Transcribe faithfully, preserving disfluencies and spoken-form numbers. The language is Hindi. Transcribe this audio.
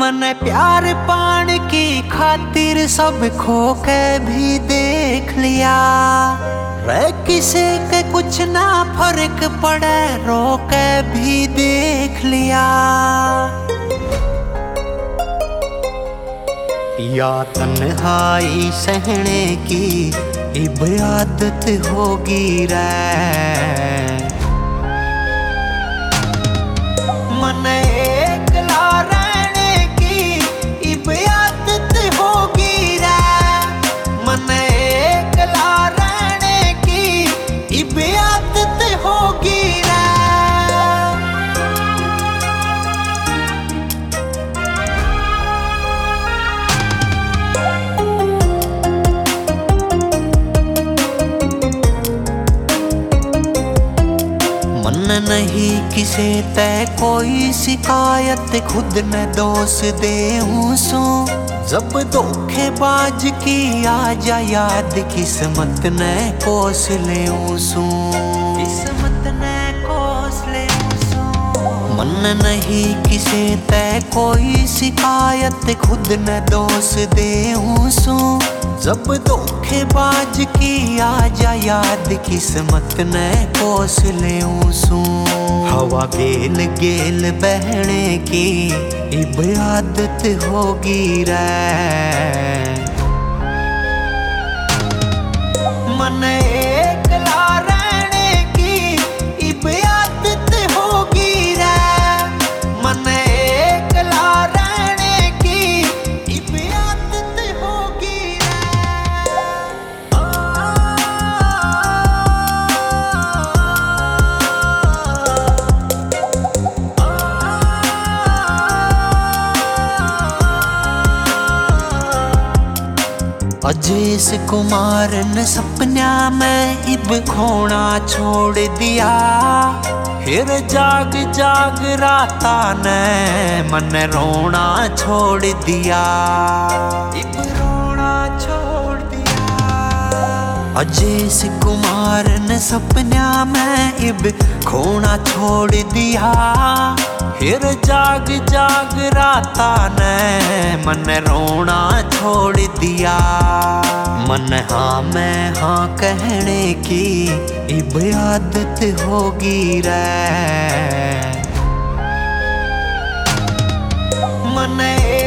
मने प्यार पान की खातिर सब खो के भी देख लिया। रे किसे के कुछ ना फर्क पड़े, रो के भी देख लिया। या तन्हाई सहने की इब आदत होगी रे। मन एकला रहने की इब आदत होगी रे। मन एकला रहने की इब आदत होगी रे। मन नहीं किसे तय कोई शिकायत, खुद न दोष देऊं सो। जब धोखेबाज की आ जा याद, किस्मत न कोस लेऊं सो। किस्मत न कोस लेऊं सो। मन नहीं किसे तय कोई शिकायत, खुद न दोष देऊं सो। जब धोखेबाज की आ जा याद, किस्मत न कोस लेऊं सू। हवा गेल गेल बहने की इब आदत होगी रे। मन एकला रहने की इब आदत होगी रे। मन एकला रहने की इब आदत होगी रे। अजेश कुमार ने सपना में इब खोना छोड़ दिया। फिर जाग जाग राता ने मन रोना छोड़ दिया। इब रोना छोड़ दिया। अजेश कुमार ने सपना में इब खोना छोड़ दिया। फिर जाग जाग राता ने मन रोना छोड़ दिया। मन हाँ मैं हाँ कहने की इब आदत होगी रे। मन